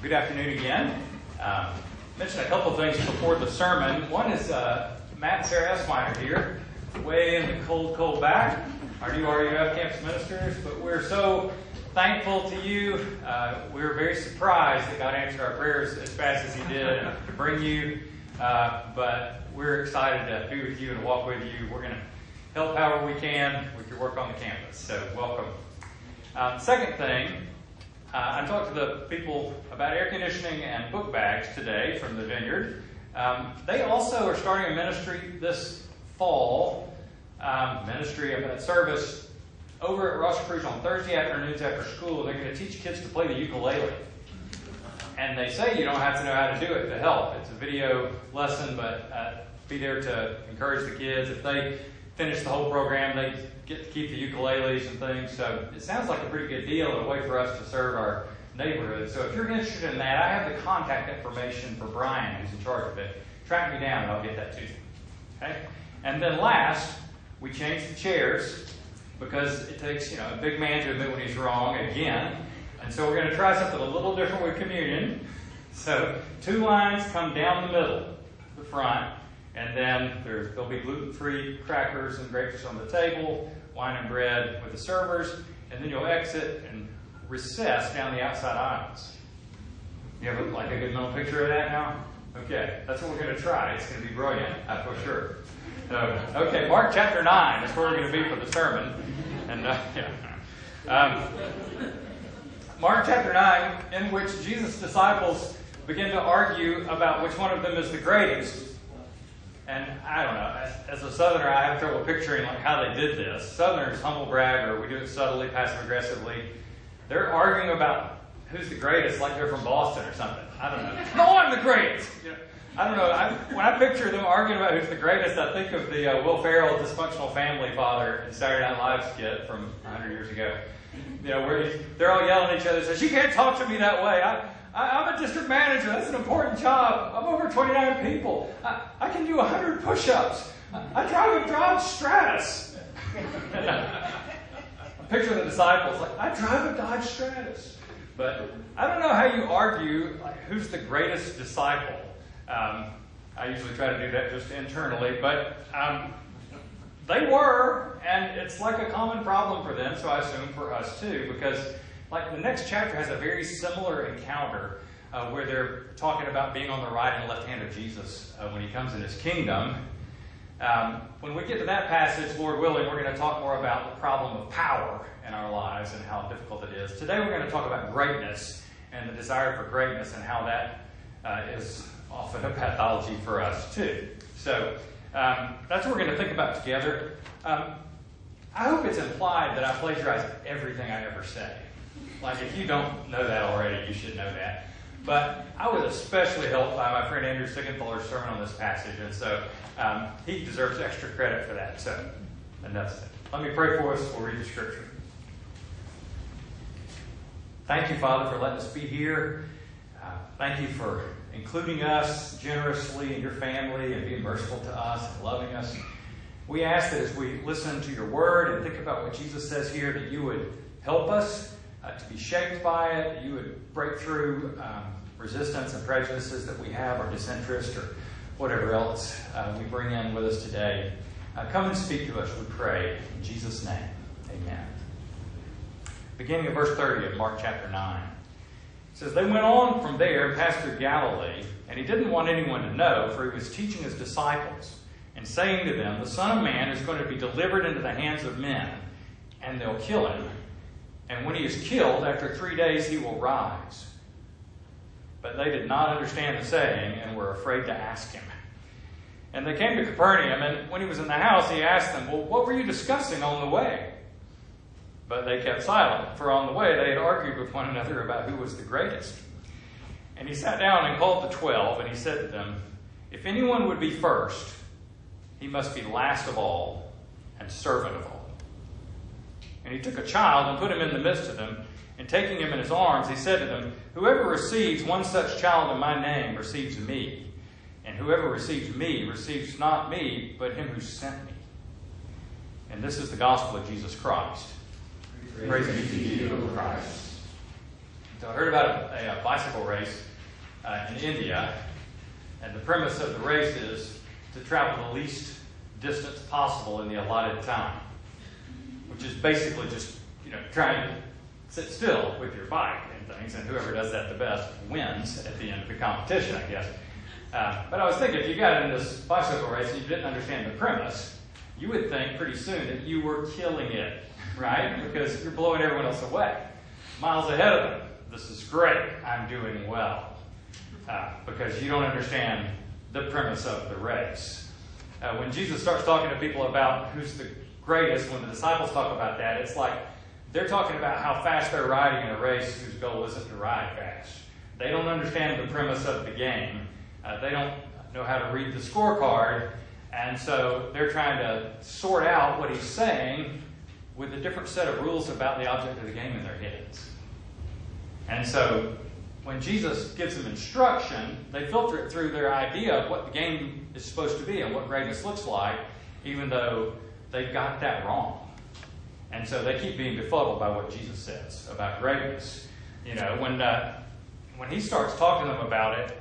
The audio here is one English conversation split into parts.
Good afternoon again. Mentioned a couple of things before the sermon. One is Matt and Sarah Esquire here, way in the cold back, our new RUF campus ministers. But we're so thankful to you. We were very surprised that God answered our prayers as fast as He did and to bring you. But we're excited to be with you and walk with you. We're going to help however we can with your work on the campus. So welcome. Second thing, I talked to the people about air conditioning and book bags today from the Vineyard. They also are starting a ministry this fall, service over at Roscruz on Thursday afternoons after school. They're going to teach kids to play the ukulele. And they say you don't have to know how to do it to help. It's a video lesson, but be there to encourage the kids. If they finish the whole program, they get to keep the ukuleles and things. So it sounds like a pretty good deal and a way for us to serve our neighborhood. So if you're interested in that, I have the contact information for Brian, who's in charge of it. Track me down and I'll get that to you. Okay? And then last, we changed the chairs because it takes, a big man to admit when he's wrong again. And so we're going to try something a little different with communion. So 2 lines come down the middle, the front. And then there'll be gluten-free crackers and grapes on the table, wine and bread with the servers, and then you'll exit and recess down the outside aisles. You have a good mental picture of that now? Okay, that's what we're going to try. It's going to be brilliant, for sure. So, okay, Mark chapter 9 is where we're going to be for the sermon. And Mark chapter 9, in which Jesus' disciples begin to argue about which one of them is the greatest. And I don't know, as a Southerner, I have trouble picturing how they did this. Southerners humble brag, or we do it subtly, passive-aggressively. They're arguing about who's the greatest, like they're from Boston or something. I don't know. No, I'm the greatest! I don't know. When I picture them arguing about who's the greatest, I think of the Will Ferrell dysfunctional family father in Saturday Night Live skit from 100 years ago. Where they're all yelling at each other, says, "You can't talk to me that way. I'm a district manager. That's an important job. I'm over 29 people. I can do 100 push-ups. I drive a Dodge Stratus." I picture the disciples I drive a Dodge Stratus. But I don't know how you argue who's the greatest disciple. I usually try to do that just internally, but they were, and it's like a common problem for them, so I assume for us too, because the next chapter has a very similar encounter where they're talking about being on the right and left hand of Jesus when He comes in His kingdom. When we get to that passage, Lord willing, we're going to talk more about the problem of power in our lives and how difficult it is. Today we're going to talk about greatness and the desire for greatness and how that is often a pathology for us too. So that's what we're going to think about together. I hope it's implied that I plagiarize everything I ever say. If you don't know that already, you should know that. But I was especially helped by my friend Andrew Siegenthaler's sermon on this passage, and so he deserves extra credit for that. So, enough said. Let me pray for us. We'll read the scripture. Thank you, Father, for letting us be here. Thank you for including us generously in your family and being merciful to us and loving us. We ask that as we listen to your word and think about what Jesus says here, that you would help us to be shaped by it, that you would break through resistance and prejudices that we have, or disinterest, or whatever else we bring in with us today. Come and speak to us, we pray. In Jesus' name, amen. Beginning of verse 30 of Mark chapter 9. It says, "They went on from there and passed through Galilee, and He didn't want anyone to know, for He was teaching His disciples, and saying to them, 'The Son of Man is going to be delivered into the hands of men, and they'll kill Him. And when He is killed, after 3 days He will rise.' But they did not understand the saying, and were afraid to ask Him. And they came to Capernaum, and when He was in the house, He asked them, 'Well, what were you discussing on the way?' But they kept silent, for on the way they had argued with one another about who was the greatest. And He sat down and called the 12, and He said to them, 'If anyone would be first, he must be last of all and servant of all.' And He took a child and put him in the midst of them, and taking him in His arms, He said to them, 'Whoever receives one such child in my name receives me. And whoever receives me receives not me, but Him who sent me.' And this is the gospel of Jesus Christ. Praise be to you, Christ. So I heard about a bicycle race in India, and the premise of the race is to travel the least distance possible in the allotted time, which is basically just trying to sit still with your bike and things, and whoever does that the best wins at the end of the competition, I guess. But I was thinking, if you got in this bicycle race and you didn't understand the premise, you would think pretty soon that you were killing it, right? Because you're blowing everyone else away. Miles ahead of them. This is great. I'm doing well. Because you don't understand the premise of the race. When Jesus starts talking to people about who's the greatest, when the disciples talk about that, it's like they're talking about how fast they're riding in a race whose goal isn't to ride fast. They don't understand the premise of the game. They don't know how to read the scorecard. And so they're trying to sort out what he's saying with a different set of rules about the object of the game in their heads. And so when Jesus gives them instruction, they filter it through their idea of what the game is supposed to be and what greatness looks like, even though they've got that wrong. And so they keep being befuddled by what Jesus says about greatness. When he starts talking to them about it,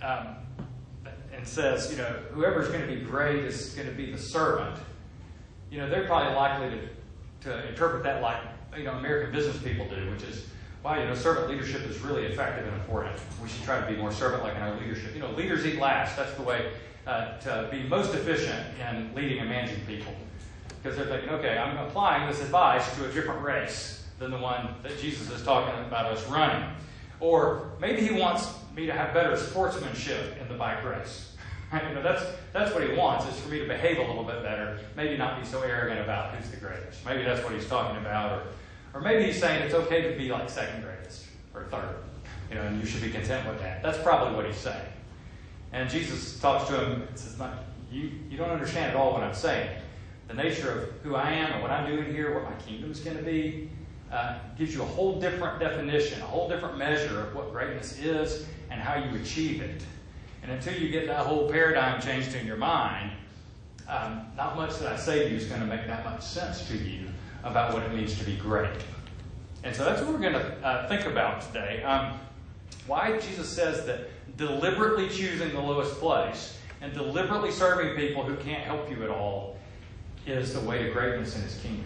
and says, whoever's going to be great is going to be the servant, they're probably likely to interpret that like, American business people do, which is, wow, servant leadership is really effective and important. We should try to be more servant-like in our leadership. Leaders eat last. That's the way to be most efficient in leading and managing people. Because they're thinking, okay, I'm applying this advice to a different race than the one that Jesus is talking about us running. Or maybe he wants me to have better sportsmanship in the bike race. That's what he wants, is for me to behave a little bit better, maybe not be so arrogant about who's the greatest. Maybe that's what he's talking about. Or maybe he's saying it's okay to be like second greatest or third, and you should be content with that. That's probably what he's saying. And Jesus talks to him and says, you don't understand at all what I'm saying. The nature of who I am and what I'm doing here, what my kingdom is going to be, gives you a whole different definition, a whole different measure of what greatness is and how you achieve it. And until you get that whole paradigm changed in your mind, not much that I say to you is going to make that much sense to you about what it means to be great. And so that's what we're going to think about today. Why Jesus says that deliberately choosing the lowest place and deliberately serving people who can't help you at all is the way to greatness in his kingdom.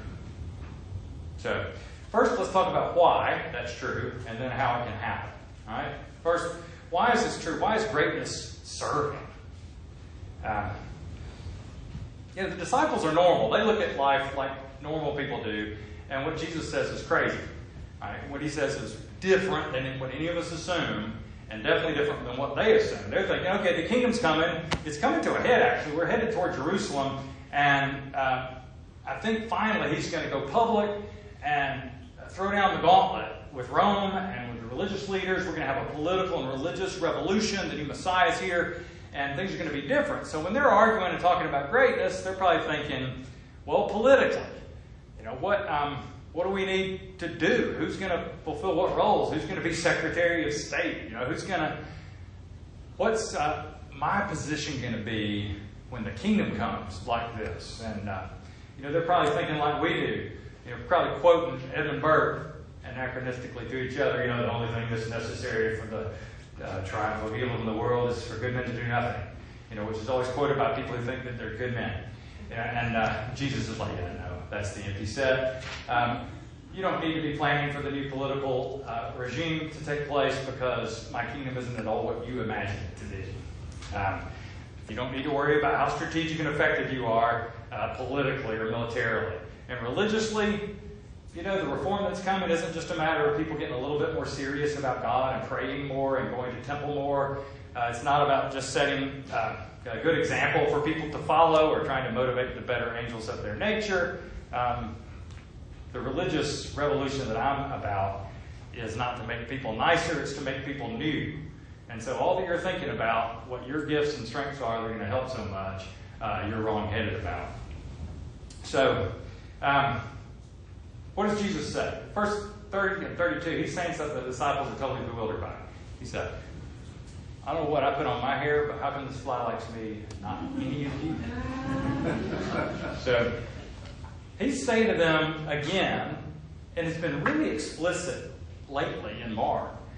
So first, let's talk about why that's true and then how it can happen. All right? First, why is this true? Why is greatness serving? The disciples are normal. They look at life like normal people do, and what Jesus says is crazy. Right? What he says is different than what any of us assume, and definitely different than what they assume. They're thinking, okay, the kingdom's coming. It's coming to a head, actually. We're headed toward Jerusalem, and I think finally he's going to go public and throw down the gauntlet with Rome and with the religious leaders. We're going to have a political and religious revolution. The new Messiah is here, and things are going to be different. So when they're arguing and talking about greatness, they're probably thinking, well, politically, what do we need to do? Who's going to fulfill what roles? Who's going to be Secretary of State? What's my position going to be when the kingdom comes like this? And they're probably thinking like we do. Probably quoting Edmund Burke anachronistically to each other. The only thing that's necessary for the triumph of evil in the world is for good men to do nothing. Which is always quoted by people who think that they're good men. And Jesus is like, no, that's the empty set. You don't need to be planning for the new political regime to take place because my kingdom isn't at all what you imagine it to be. You don't need to worry about how strategic and effective you are politically or militarily. And religiously, the reform that's coming isn't just a matter of people getting a little bit more serious about God and praying more and going to temple more. It's not about just setting a good example for people to follow or trying to motivate the better angels of their nature. The religious revolution that I'm about is not to make people nicer, it's to make people new. And so all that you're thinking about, what your gifts and strengths are that are going to help so much, you're wrong-headed about. So, what does Jesus say? Verse 30 and 32, he's saying something the disciples are totally bewildered by. He said, I don't know what I put on my hair, but how come this fly likes me, not any of you? So, he's saying to them again, and it's been really explicit lately in Mark,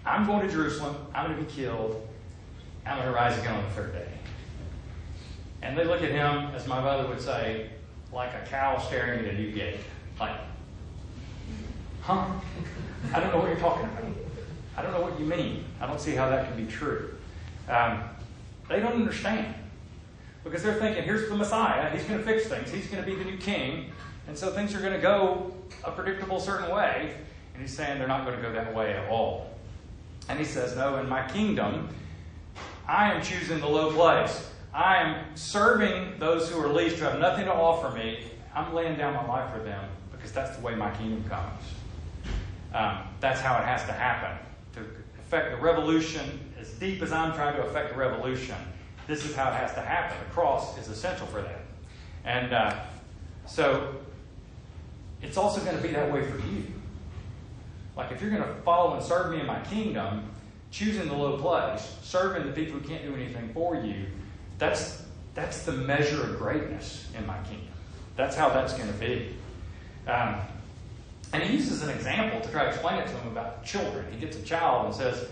I'm going to Jerusalem. I'm going to be killed. I'm going to rise again on the third day. And they look at him, as my mother would say, like a cow staring at a new gate. Like, huh? I don't know what you're talking about. I don't know what you mean. I don't see how that can be true. They don't understand. Because they're thinking, here's the Messiah. He's going to fix things. He's going to be the new king. And so things are going to go a predictable certain way. And he's saying they're not going to go that way at all. And he says, no, in my kingdom, I am choosing the low place. I am serving those who are least, who have nothing to offer me. I'm laying down my life for them because that's the way my kingdom comes. That's how it has to happen. To affect the revolution, as deep as I'm trying to affect the revolution, this is how it has to happen. The cross is essential for that. And so it's also going to be that way for you. Like if you're going to follow and serve me in my kingdom, choosing the low place, serving the people who can't do anything for you, that's the measure of greatness in my kingdom. That's how that's going to be. And he uses an example to try to explain it to them about children. He gets a child and says,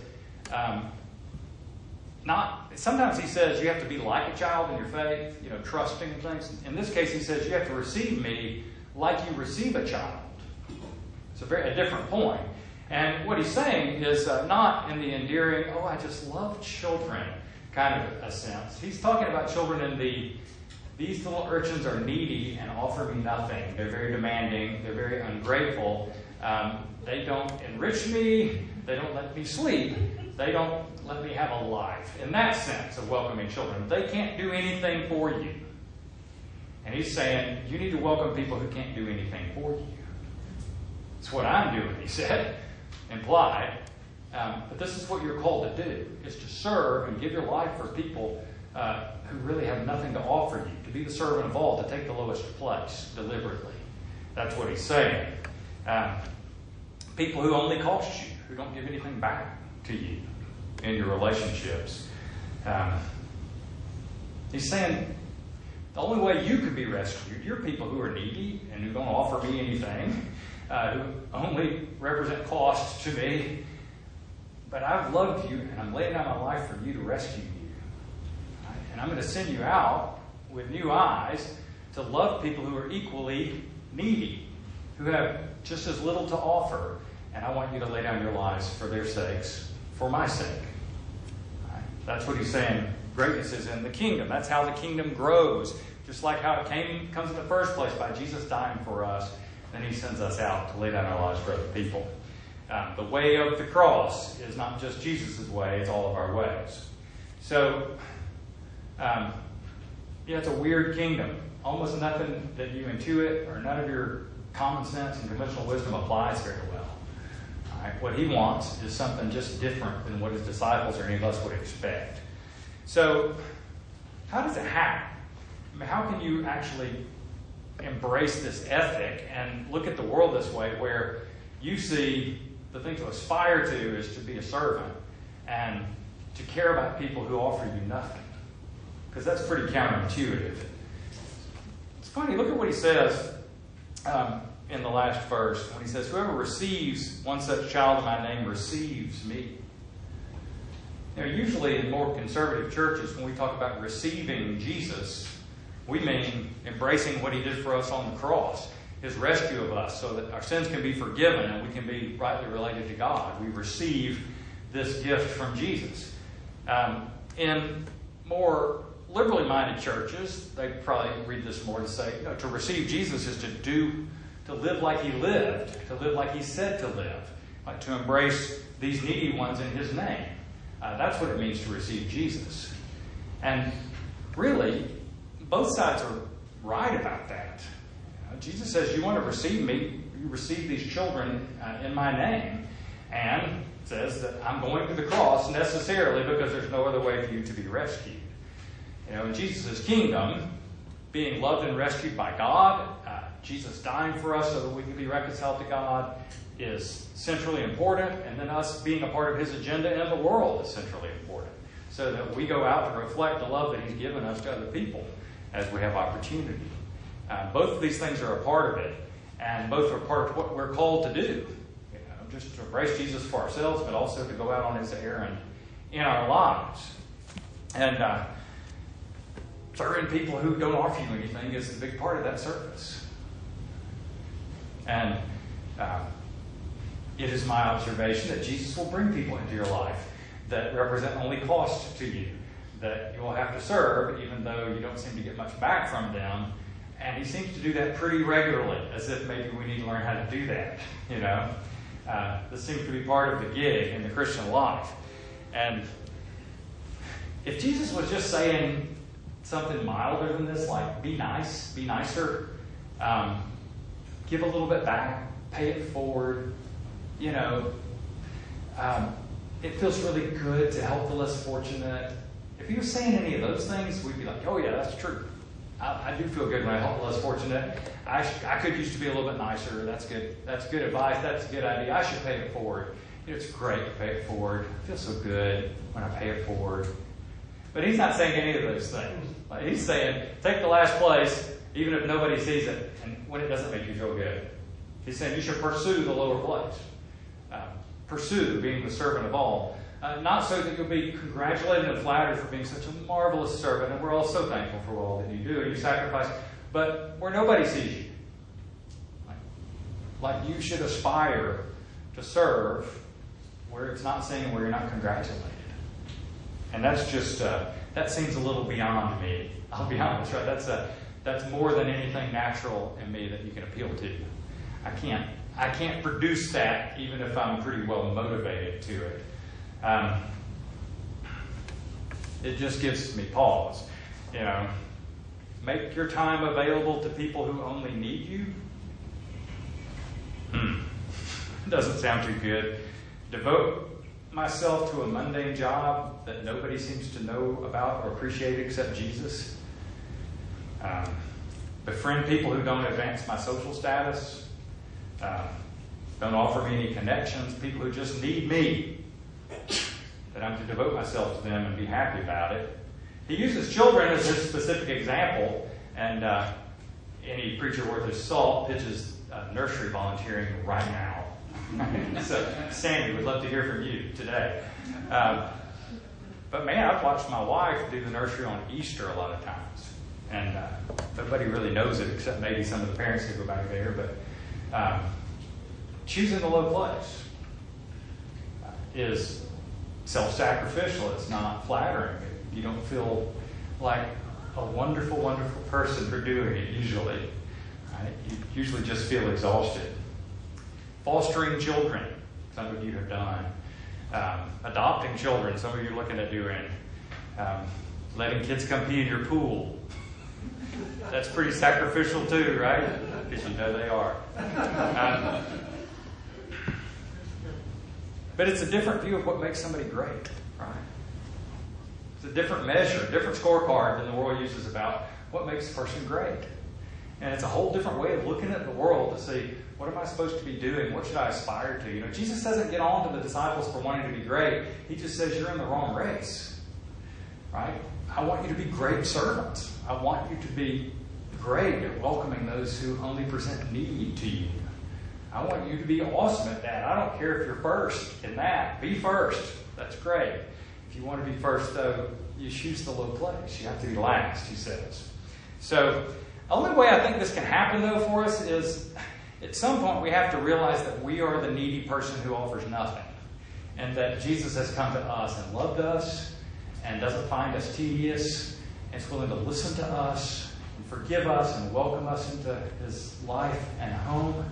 sometimes he says you have to be like a child in your faith, trusting in things. In this case, he says you have to receive me like you receive a child. It's a different point. And what he's saying is not in the endearing, I just love children kind of a sense. He's talking about children in these little urchins are needy and offer me nothing. They're very demanding. They're very ungrateful. They don't enrich me. They don't let me sleep. They don't let me have a life. In that sense of welcoming children, they can't do anything for you. And he's saying, you need to welcome people who can't do anything for you. It's what I'm doing, he said, implied. But this is what you're called to do, is to serve and give your life for people who really have nothing to offer you, to be the servant of all, to take the lowest place deliberately. That's what he's saying. People who only cost you, who don't give anything back to you in your relationships. He's saying the only way you could be rescued, you're people who are needy and who don't offer me anything, who only represent cost to me. But I've loved you, and I'm laying down my life for you to rescue you. Right? And I'm going to send you out with new eyes to love people who are equally needy, who have just as little to offer. And I want you to lay down your lives for their sakes, for my sake. Right? That's what he's saying. Greatness is in the kingdom. That's how the kingdom grows. Just like how it comes in the first place by Jesus dying for us. Then he sends us out to lay down our lives for other people. The way of the cross is not just Jesus' way, it's all of our ways. So, it's a weird kingdom. Almost nothing that you intuit or none of your common sense and conventional wisdom applies very well. All right? What he wants is something just different than what his disciples or any of us would expect. So, how does it happen? I mean, how can you actually embrace this ethic and look at the world this way, where you see the thing to aspire to is to be a servant and to care about people who offer you nothing? Because that's pretty counterintuitive. It's funny, look at what he says in the last verse when he says, whoever receives one such child in my name receives me. Usually in more conservative churches, when we talk about receiving Jesus, we mean embracing what he did for us on the cross, his rescue of us, so that our sins can be forgiven and we can be rightly related to God. We receive this gift from Jesus. In more liberally minded churches, they probably read this more to say, to receive Jesus is to live like he lived, to live like he said to live, like to embrace these needy ones in his name. That's what it means to receive Jesus. And really, both sides are right about that. Jesus says, you want to receive me, you receive these children in my name. And says that I'm going to the cross necessarily because there's no other way for you to be rescued. In Jesus' kingdom, being loved and rescued by God, Jesus dying for us so that we can be reconciled to God is centrally important. And then us being a part of his agenda in the world is centrally important. So that we go out to reflect the love that he's given us to other people as we have opportunity. Both of these things are a part of it, and both are part of what we're called to do. just to embrace Jesus for ourselves, but also to go out on his errand in our lives. And serving people who don't offer you anything is a big part of that service. And it is my observation that Jesus will bring people into your life that represent only cost to you, that you will have to serve even though you don't seem to get much back from them. And he seems to do that pretty regularly, as if maybe we need to learn how to do that, you know. This seems to be part of the gig in the Christian life. And if Jesus was just saying something milder than this, like be nice, be nicer, give a little bit back, pay it forward, you know, it feels really good to help the less fortunate. If he was saying any of those things, we'd be like, oh yeah, that's true. I do feel good when I help the less fortunate. I could used to be a little bit nicer. That's good. That's good advice. That's a good idea. I should pay it forward. You know, it's great to pay it forward. I feel so good when I pay it forward. But he's not saying any of those things. Like, he's saying, take the last place, even if nobody sees it, and when it doesn't make you feel good. He's saying you should pursue the lower place. Pursue being the servant of all. Not so that you'll be congratulated and flattered for being such a marvelous servant, and we're all so thankful for all that you do and you sacrifice, but where nobody sees you. Like you should aspire to serve where it's not seen, where you're not congratulated. And that's just, that seems a little beyond me. I'll be honest, right? That's more than anything natural in me that you can appeal to. I can't produce that even if I'm pretty well motivated to it. It just gives me pause. You know, make your time available to people who only need you. Doesn't sound too good. Devote myself to a mundane job that nobody seems to know about or appreciate except Jesus. Befriend people who don't advance my social status. Don't offer me any connections. People who just need me. That I'm to devote myself to them and be happy about it. He uses children as his specific example, and any preacher worth his salt pitches nursery volunteering right now. So, Sandy, we'd love to hear from you today. But man, I've watched my wife do the nursery on Easter a lot of times, and nobody really knows it except maybe some of the parents who go back there. But choosing the low place is self-sacrificial. It's not flattering. You don't feel like a wonderful, wonderful person for doing it usually. Right? You usually just feel exhausted. Fostering children, some of you have done. Adopting children, some of you are looking at doing. Letting kids come pee in your pool. That's pretty sacrificial too, right? Because you know they are. But it's a different view of what makes somebody great, right? It's a different measure, a different scorecard than the world uses about what makes a person great. And it's a whole different way of looking at the world to see, what am I supposed to be doing? What should I aspire to? You know, Jesus doesn't get on to the disciples for wanting to be great. He just says, you're in the wrong race, right? I want you to be great servants. I want you to be great at welcoming those who only present need to you. I want you to be awesome at that. I don't care if you're first in that. Be first. That's great. If you want to be first, though, you choose the low place. You have to be last, he says. So, the only way I think this can happen, though, for us is at some point we have to realize that we are the needy person who offers nothing. And that Jesus has come to us and loved us and doesn't find us tedious and is willing to listen to us and forgive us and welcome us into his life and home.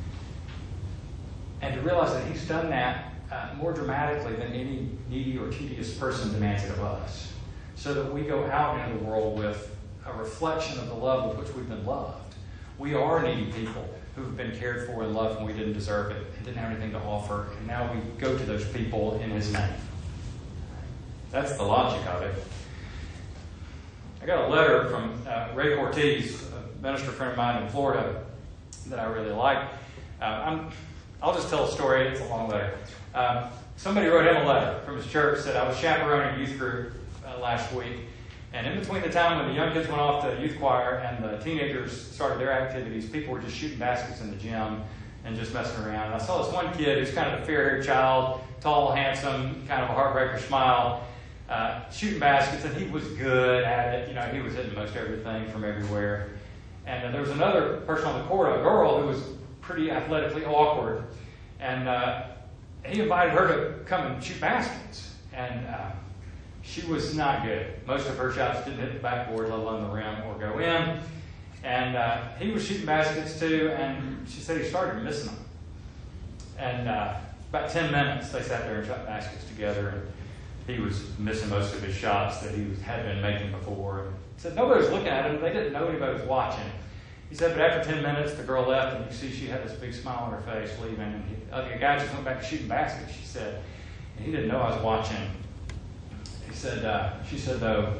And to realize that he's done that more dramatically than any needy or tedious person demands it of us. So that we go out into the world with a reflection of the love with which we've been loved. We are needy people who've been cared for and loved when we didn't deserve it and didn't have anything to offer. And now we go to those people in his name. That's the logic of it. I got a letter from Ray Cortez, a minister friend of mine in Florida that I really like. I'll just tell a story. It's a long letter. Somebody wrote him a letter from his church, said, I was chaperoning a youth group last week, and in between the time when the young kids went off to youth choir and the teenagers started their activities, people were just shooting baskets in the gym and just messing around. And I saw this one kid who's kind of a fair-haired child, tall, handsome, kind of a heartbreaker smile, shooting baskets, and he was good at it. He was hitting most everything from everywhere. And there was another person on the court, a girl who was pretty athletically awkward, and he invited her to come and shoot baskets. And she was not good. Most of her shots didn't hit the backboard, let alone the rim, or go in. And he was shooting baskets too, and she said he started missing them. And about 10 minutes, they sat there and shot baskets together, and he was missing most of his shots that he had been making before. And he said nobody was looking at him. They didn't know anybody was watching. He said, but after 10 minutes, the girl left, and you see she had this big smile on her face leaving. And the guy just went back to shooting baskets, she said. And he didn't know I was watching. He said, she said, though,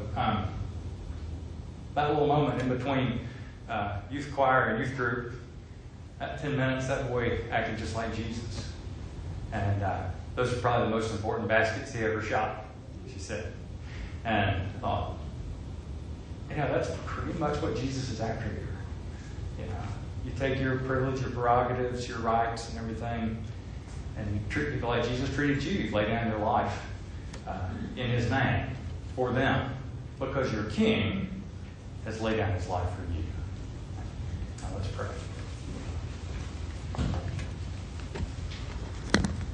that little moment in between youth choir and youth group, at 10 minutes, that boy acted just like Jesus. And those are probably the most important baskets he ever shot, she said. And I thought, that's pretty much what Jesus is after here. You take your privilege, your prerogatives, your rights and everything, and you treat people like Jesus treated you. You lay down your life in His name for them, because your King has laid down His life for you. Now let's pray.